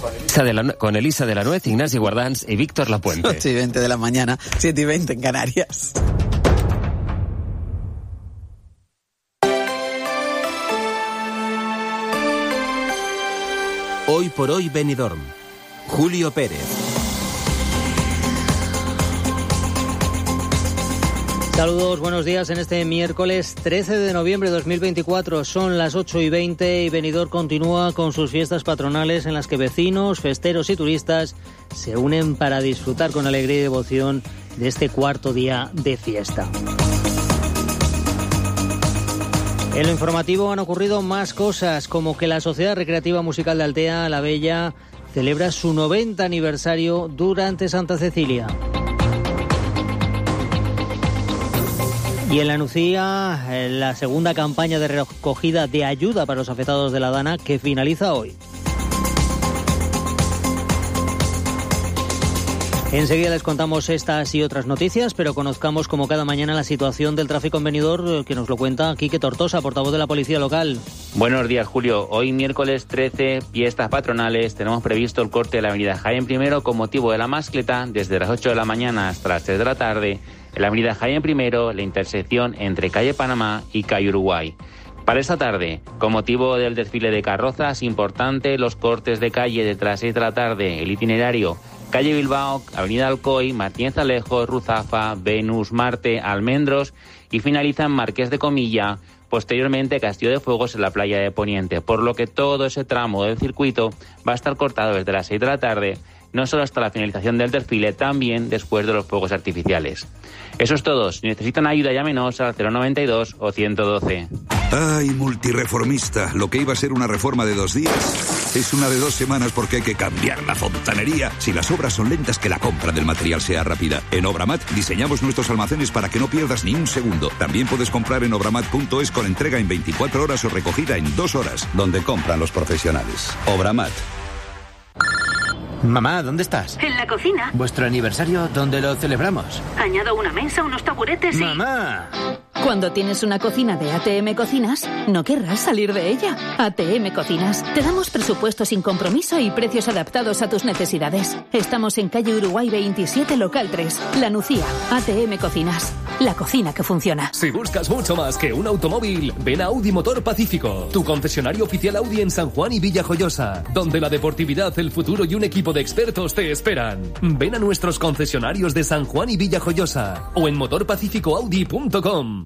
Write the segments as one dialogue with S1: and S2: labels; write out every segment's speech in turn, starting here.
S1: Con Elisa de la Nuez, Ignacio Guardans y Víctor Lapuente.
S2: 8:20 de la mañana, 7:20 en Canarias.
S3: Hoy por hoy Benidorm. Julio Pérez.
S4: Saludos, buenos días en este miércoles 13 de noviembre de 2024. Son las 8:20 y Benidorm continúa con sus fiestas patronales en las que vecinos, festeros y turistas se unen para disfrutar con alegría y devoción de este cuarto día de fiesta. En lo informativo han ocurrido más cosas, como que la Sociedad Recreativa Musical de Altea, La Bella, celebra su 90 aniversario durante Santa Cecilia. Y en la Nucía, la segunda campaña de recogida de ayuda para los afectados de la Dana, que finaliza hoy. Enseguida les contamos estas y otras noticias, pero conozcamos como cada mañana la situación del tráfico en Benidorm, que nos lo cuenta Quique Tortosa, portavoz de la Policía Local.
S5: Buenos días, Julio. Hoy miércoles 13, fiestas patronales. Tenemos previsto el corte de la avenida Jaén I con motivo de la mascleta desde las 8 de la mañana hasta las 3 de la tarde. En la avenida Jaén I, la intersección entre calle Panamá y calle Uruguay. Para esta tarde, con motivo del desfile de carrozas, importante los cortes de calle desde las 6 de la tarde, el itinerario calle Bilbao, avenida Alcoy, Martínez Alejo, Ruzafa, Venus, Marte, Almendros y finaliza en Marqués de Comilla, posteriormente Castillo de Fuegos en la playa de Poniente, por lo que todo ese tramo del circuito va a estar cortado desde las 6 de la tarde, no solo hasta la finalización del desfile, también después de los fuegos artificiales. Eso es todo. Si necesitan ayuda, llámenos al 092 o 112.
S6: Ay, multireformista. Lo que iba a ser una reforma de 2 días es una de 2 semanas porque hay que cambiar la fontanería. Si las obras son lentas, que la compra del material sea rápida. En Obramat diseñamos nuestros almacenes para que no pierdas ni un segundo. También puedes comprar en obramat.es con entrega en 24 horas o recogida en 2 horas. Donde compran los profesionales. Obramat.
S7: Mamá, ¿dónde estás?
S8: En la cocina.
S7: ¿Vuestro aniversario dónde lo celebramos?
S8: Añado una mesa, unos taburetes y...
S7: ¡Mamá!
S8: Cuando tienes una cocina de ATM Cocinas, no querrás salir de ella. ATM Cocinas. Te damos presupuesto sin compromiso y precios adaptados a tus necesidades. Estamos en calle Uruguay 27, local 3, La Nucía. ATM Cocinas. La cocina que funciona.
S9: Si buscas mucho más que un automóvil, ven a Audi Motor Pacífico, tu concesionario oficial Audi en San Juan y Villajoyosa, donde la deportividad, el futuro y un equipo de expertos te esperan. Ven a nuestros concesionarios de San Juan y Villajoyosa o en motorpacificoaudi.com.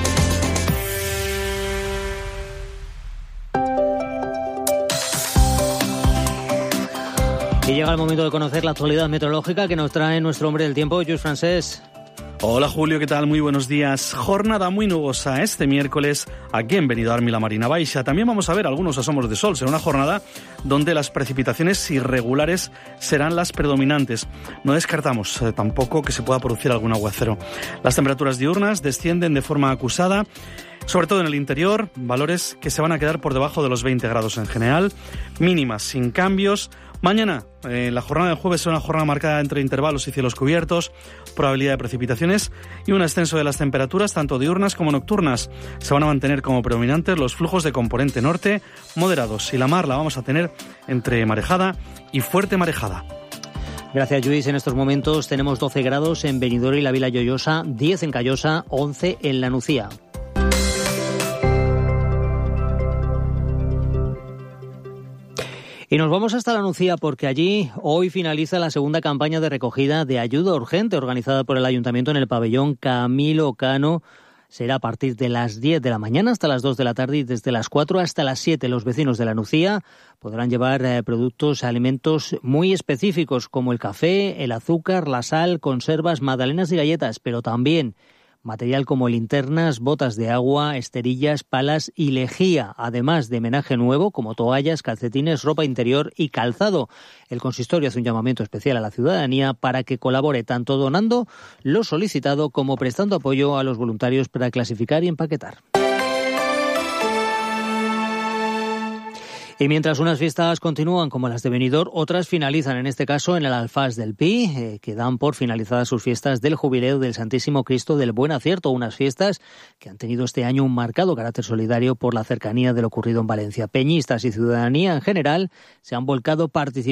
S4: Y llega el momento de conocer la actualidad meteorológica que nos trae nuestro hombre del tiempo, Lluís Francés.
S10: Hola Julio, ¿qué tal? Muy buenos días. Jornada muy nubosa este miércoles aquí en Benidorm y la Marina Baixa. También vamos a ver algunos asomos de sol. Será una jornada donde las precipitaciones irregulares serán las predominantes. No descartamos tampoco que se pueda producir algún aguacero. Las temperaturas diurnas descienden de forma acusada, sobre todo en el interior, valores que se van a quedar por debajo de los 20 grados en general, mínimas sin cambios. Mañana, la jornada del jueves será una jornada marcada entre intervalos y cielos cubiertos, probabilidad de precipitaciones y un ascenso de las temperaturas, tanto diurnas como nocturnas. Se van a mantener como predominantes los flujos de componente norte moderados y la mar la vamos a tener entre marejada y fuerte marejada.
S4: Gracias, Lluís. En estos momentos tenemos 12 grados en Benidorm y la Vila Lloyosa, 10 en Callosa, 11 en La Nucía. Y nos vamos hasta La Nucía porque allí hoy finaliza la segunda campaña de recogida de ayuda urgente organizada por el Ayuntamiento en el pabellón Camilo Cano. Será a partir de las 10 de la mañana hasta las 2 de la tarde y desde las 4 hasta las 7 los vecinos de La Nucía podrán llevar productos, alimentos muy específicos como el café, el azúcar, la sal, conservas, magdalenas y galletas, pero también material como linternas, botas de agua, esterillas, palas y lejía, además de menaje nuevo como toallas, calcetines, ropa interior y calzado. El consistorio hace un llamamiento especial a la ciudadanía para que colabore tanto donando lo solicitado como prestando apoyo a los voluntarios para clasificar y empaquetar. Y mientras unas fiestas continúan como las de Benidorm, otras finalizan, en este caso en el Alfás del Pi, que dan por finalizadas sus fiestas del Jubileo del Santísimo Cristo del Buen Acierto, unas fiestas que han tenido este año un marcado carácter solidario por la cercanía de lo ocurrido en Valencia. Peñistas y ciudadanía en general se han volcado participando